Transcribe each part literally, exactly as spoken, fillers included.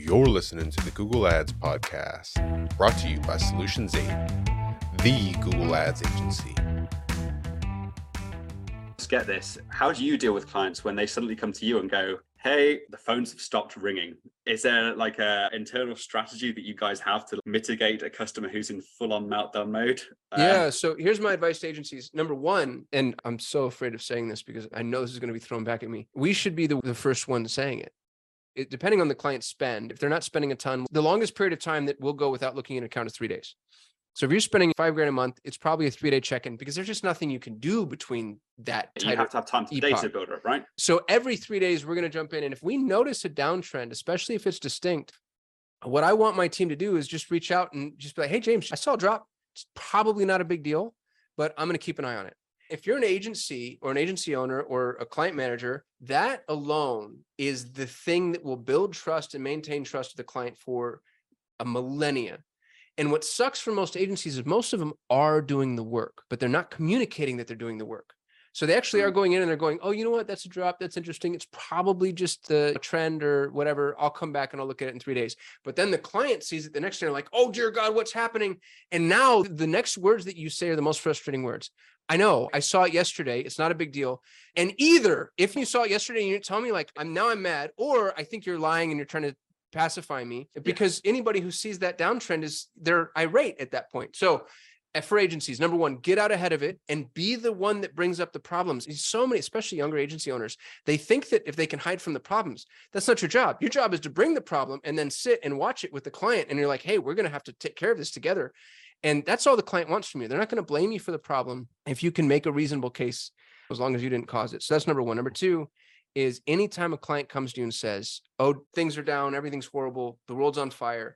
You're listening to the Google Ads Podcast, brought to you by Solutions eight, the Google Ads agency. Let's get this. How do you deal with clients when they suddenly come to you and go, hey, the phones have stopped ringing? Is there like a internal strategy that you guys have to mitigate a customer who's in full-on meltdown mode? Yeah, Uh, so here's my advice to agencies. Number one, and I'm so afraid of saying this because I know this is going to be thrown back at me. We should be the, the first one saying it. It. Depending on the client's spend, if they're not spending a ton, the longest period of time that we'll go without looking at an account is three days. So if you're spending five grand a month, it's probably a three day check-in because there's just nothing you can do between that. you have to have time for epoch. data builder, right? So every three days, we're going to jump in. And if we notice a downtrend, especially if it's distinct, what I want my team to do is just reach out and just be like, hey, James, I saw a drop. It's probably not a big deal, but I'm going to keep an eye on it. If you're an agency or an agency owner or a client manager, that alone is the thing that will build trust and maintain trust with the client for a millennia. And what sucks for most agencies is most of them are doing the work, but they're not communicating that they're doing the work. So they actually are going in and they're going, oh, you know what? That's a drop. That's interesting. It's probably just the trend or whatever. I'll come back and I'll look at it in three days. But then the client sees it the next day and they're like, oh, dear God, what's happening? And now the next words that you say are the most frustrating words. I know, I saw it yesterday. It's not a big deal. And either if you saw it yesterday and you tell me like, I'm now I'm mad, or I think you're lying and you're trying to pacify me, because yeah. Anybody who sees that downtrend is they're irate at that point. So for agencies, number one, get out ahead of it and be the one that brings up the problems. So many, especially younger agency owners, they think that if they can hide from the problems, that's not your job. Your job is to bring the problem and then sit and watch it with the client. And you're like, hey, we're going to have to take care of this together. And that's all the client wants from you. They're not going to blame you for the problem if you can make a reasonable case, as long as you didn't cause it. So that's number one. Number two is anytime a client comes to you and says, oh, things are down, everything's horrible, the world's on fire.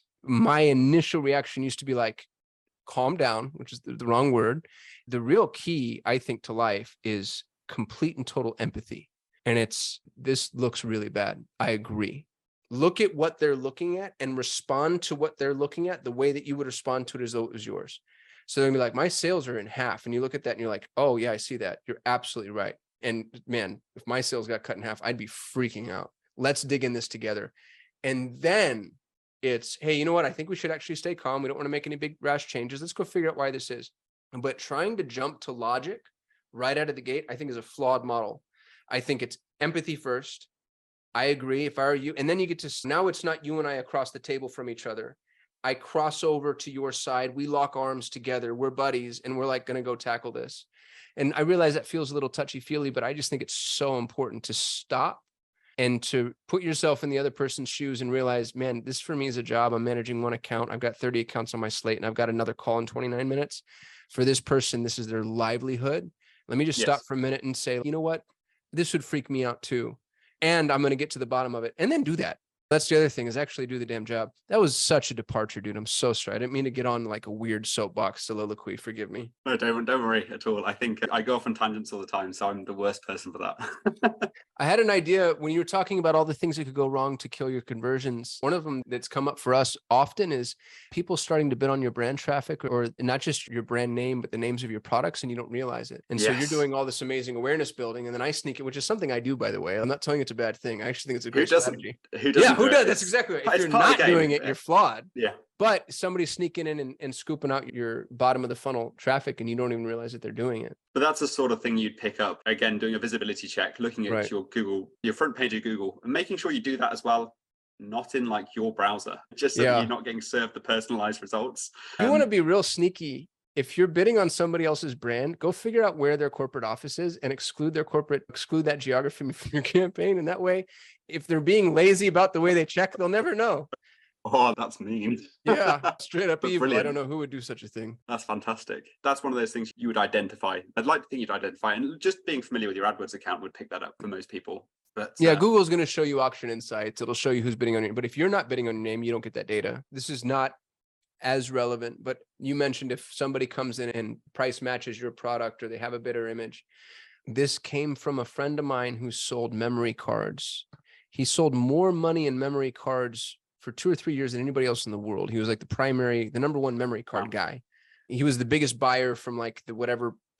My initial reaction used to be like, calm down, which is the, the wrong word. The real key, I think, to life is complete and total empathy. And it's, this looks really bad. I agree. Look at what they're looking at and respond to what they're looking at the way that you would respond to it as though it was yours. So they're gonna be like, my sales are in half. And you look at that and you're like, oh yeah, I see that. You're absolutely right. And man, if my sales got cut in half, I'd be freaking out. Let's dig in this together. And then it's, hey, you know what? I think we should actually stay calm. We don't want to make any big rash changes. Let's go figure out why this is. But trying to jump to logic right out of the gate, I think is a flawed model. I think it's empathy first. I agree. If I were you, and then you get to, now it's not you and I across the table from each other. I cross over to your side. We lock arms together. We're buddies and we're like going to go tackle this. And I realize that feels a little touchy-feely, but I just think it's so important to stop and to put yourself in the other person's shoes and realize, man, this for me is a job. I'm managing one account. I've got thirty accounts on my slate and I've got another call in twenty-nine minutes. For this person, this is their livelihood. Let me just yes. stop for a minute and say, you know what? This would freak me out too. And I'm going to get to the bottom of it and then do that. That's the other thing, is actually do the damn job. That was such a departure, dude. I'm so sorry. I didn't mean to get on like a weird soapbox soliloquy. Forgive me. No, don't, don't worry at all. I think I go off on tangents all the time, so I'm the worst person for that. I had an idea when you were talking about all the things that could go wrong to kill your conversions. One of them that's come up for us often is people starting to bid on your brand traffic, or not just your brand name, but the names of your products, and you don't realize it. And yes. So you're doing all this amazing awareness building, and then I sneak it, which is something I do, by the way. I'm not telling you it's a bad thing. I actually think it's a great who doesn't, strategy. Who doesn't? Yeah, who does? That's exactly right. If you're not doing it, you're flawed. Yeah. But somebody's sneaking in and, and scooping out your bottom of the funnel traffic and you don't even realize that they're doing it. But that's the sort of thing you'd pick up, again, doing a visibility check, looking at right. your Google, your front page of Google, and making sure you do that as well, not in like your browser, just so yeah. that you're not getting served the personalized results. You um, want to be real sneaky. If you're bidding on somebody else's brand, go figure out where their corporate office is and exclude their corporate, exclude that geography from your campaign. And that way, if they're being lazy about the way they check, they'll never know. Oh, that's mean. Yeah, straight up evil. Brilliant. I don't know who would do such a thing. That's fantastic. That's one of those things you would identify. I'd like to think you'd identify, and just being familiar with your AdWords account would pick that up for most people. But yeah, uh, Google's going to show you auction insights. It'll show you who's bidding on your, but if you're not bidding on your name, you don't get that data. This is not as relevant, but you mentioned if somebody comes in and price matches your product or they have a bidder image. This came from a friend of mine who sold memory cards. He sold more money in memory cards for two or three years than anybody else in the world. He was like the primary, the number one memory card wow. guy. He was the biggest buyer from like the whatever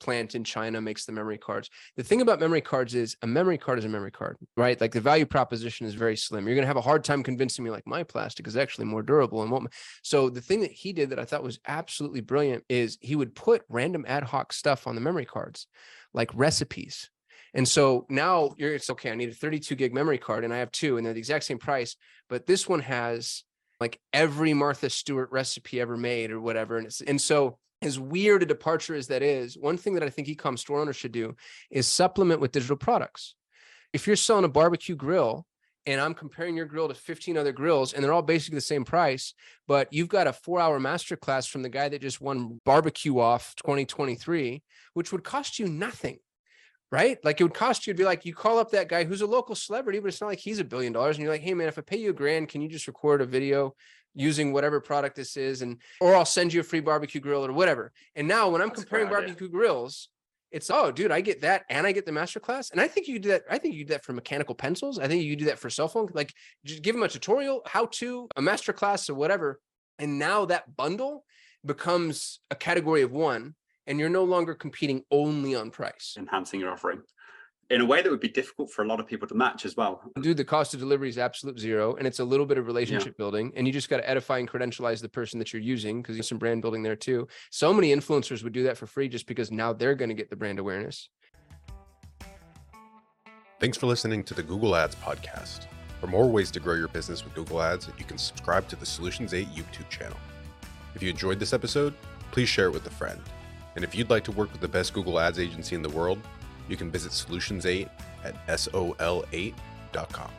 plant in China makes the memory cards. The thing about memory cards is a memory card is a memory card, right? Like the value proposition is very slim. You're going to have a hard time convincing me like my plastic is actually more durable and what. So the thing that he did that I thought was absolutely brilliant is he would put random ad hoc stuff on the memory cards, like recipes. And so now you're, it's okay. I need a thirty-two gig memory card and I have two and they're the exact same price, but this one has like every Martha Stewart recipe ever made or whatever. And it's, and so as weird a departure as that is, one thing that I think e-com store owners should do is supplement with digital products. If you're selling a barbecue grill and I'm comparing your grill to fifteen other grills and they're all basically the same price, but you've got a four hour masterclass from the guy that just won Barbecue Off twenty twenty-three, which would cost you nothing. Right? Like it would cost you to be like, you call up that guy who's a local celebrity, but it's not like he's a billion dollars. And you're like, hey man, if I pay you a grand, can you just record a video using whatever product this is? And, or I'll send you a free barbecue grill or whatever. And now when I'm That's comparing barbecue grills, it's, oh dude, I get that. And I get the masterclass. And I think you could do that. I think you could do that for mechanical pencils. I think you could do that for cell phone, like just give them a tutorial, how to, a masterclass or whatever. And now that bundle becomes a category of one. And you're no longer competing only on price. Enhancing your offering in a way that would be difficult for a lot of people to match as well. Dude, the cost of delivery is absolute zero. And it's a little bit of relationship yeah. building. And you just got to edify and credentialize the person that you're using because there's some brand building there too. So many influencers would do that for free just because now they're going to get the brand awareness. Thanks for listening to the Google Ads podcast. For more ways to grow your business with Google Ads, you can subscribe to the Solutions eight YouTube channel. If you enjoyed this episode, please share it with a friend. And if you'd like to work with the best Google Ads agency in the world, you can visit Solutions eight at S O L eight dot com.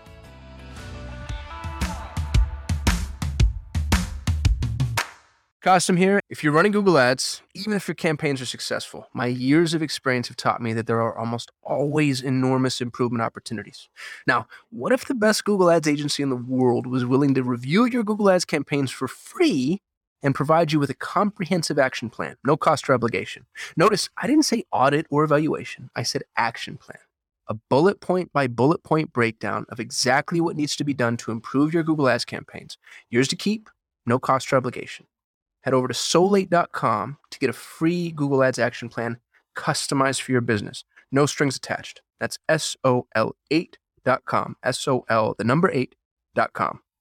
Kasim here. If you're running Google Ads, even if your campaigns are successful, my years of experience have taught me that there are almost always enormous improvement opportunities. Now, what if the best Google Ads agency in the world was willing to review your Google Ads campaigns for free and provide you with a comprehensive action plan, no cost or obligation? Notice, I didn't say audit or evaluation. I said action plan. A bullet point by bullet point breakdown of exactly what needs to be done to improve your Google Ads campaigns. Yours to keep, no cost or obligation. Head over to sol eight dot com to get a free Google Ads action plan customized for your business. No strings attached. That's S O L eight dot com. S O L, the number eight dot com.